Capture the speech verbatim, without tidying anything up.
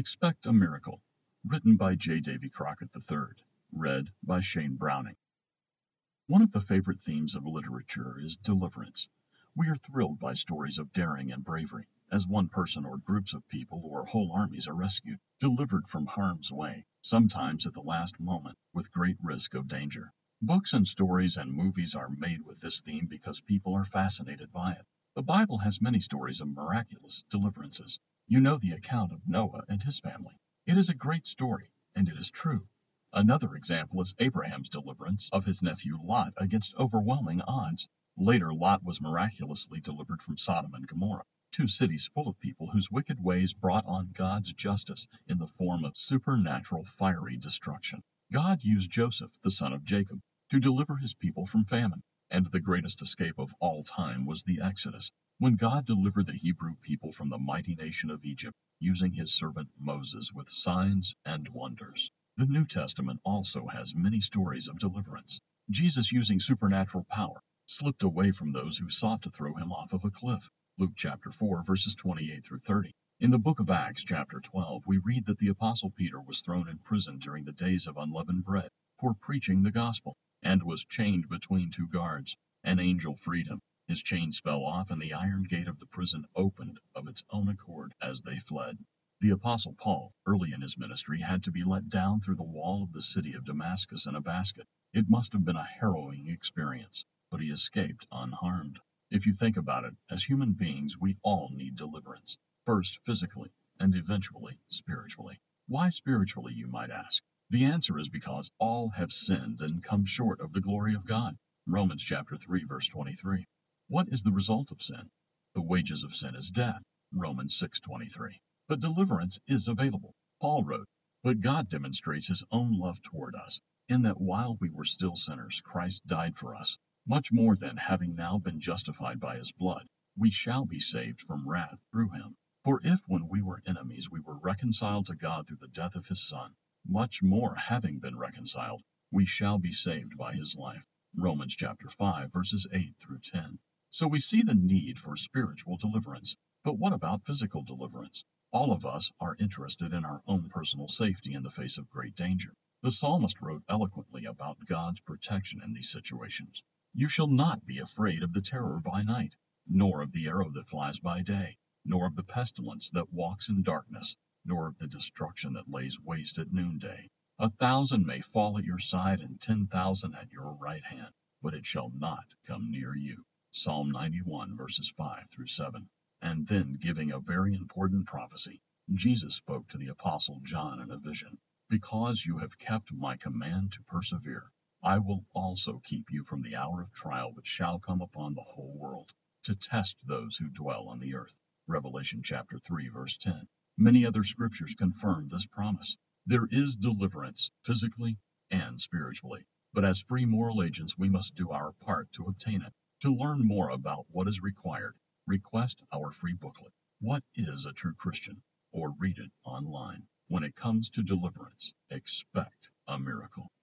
Expect a Miracle, written by J. Davy Crockett the third, read by Shane Browning. One of the favorite themes of literature is deliverance. We are thrilled by stories of daring and bravery, as one person or groups of people or whole armies are rescued, delivered from harm's way, sometimes at the last moment, with great risk of danger. Books and stories and movies are made with this theme because people are fascinated by it. The Bible has many stories of miraculous deliverances. You know the account of Noah and his family. It is a great story, and it is true. Another example is Abraham's deliverance of his nephew Lot against overwhelming odds. Later, Lot was miraculously delivered from Sodom and Gomorrah, two cities full of people whose wicked ways brought on God's justice in the form of supernatural fiery destruction. God used Joseph, the son of Jacob, to deliver his people from famine, and the greatest escape of all time was the Exodus, when God delivered the Hebrew people from the mighty nation of Egypt, using his servant Moses with signs and wonders. The New Testament also has many stories of deliverance. Jesus, using supernatural power, slipped away from those who sought to throw him off of a cliff. Luke chapter four, verses twenty-eight through thirty. In the book of Acts chapter twelve, we read that the apostle Peter was thrown in prison during the days of unleavened bread for preaching the gospel, and was chained between two guards. An angel freed him. His chains fell off, and the iron gate of the prison opened of its own accord as they fled. The apostle Paul, early in his ministry, had to be let down through the wall of the city of Damascus in a basket. It must have been a harrowing experience, but he escaped unharmed. If you think about it, as human beings, we all need deliverance, first physically, and eventually spiritually. Why spiritually, you might ask? The answer is because all have sinned and come short of the glory of God. Romans chapter three, verse twenty-three. What is the result of sin? The wages of sin is death. Romans six twenty-three. But deliverance is available. Paul wrote, "But God demonstrates his own love toward us, in that while we were still sinners, Christ died for us. Much more then, having now been justified by his blood, we shall be saved from wrath through him. For if when we were enemies we were reconciled to God through the death of his Son, much more, having been reconciled, we shall be saved by his life." Romans chapter five, verses eight through ten. So we see the need for spiritual deliverance. But what about physical deliverance? All of us are interested in our own personal safety in the face of great danger. The psalmist wrote eloquently about God's protection in these situations. "You shall not be afraid of the terror by night, nor of the arrow that flies by day, nor of the pestilence that walks in darkness, nor of the destruction that lays waste at noonday. A thousand may fall at your side and ten thousand at your right hand, but it shall not come near you." Psalm ninety-one, verses five through seven. And then, giving a very important prophecy, Jesus spoke to the apostle John in a vision. "Because you have kept my command to persevere, I will also keep you from the hour of trial which shall come upon the whole world, to test those who dwell on the earth." Revelation chapter three, verse ten. Many other scriptures confirm this promise. There is deliverance, physically and spiritually. But as free moral agents, we must do our part to obtain it. To learn more about what is required, request our free booklet, "What is a True Christian?" or read it online. When it comes to deliverance, expect a miracle.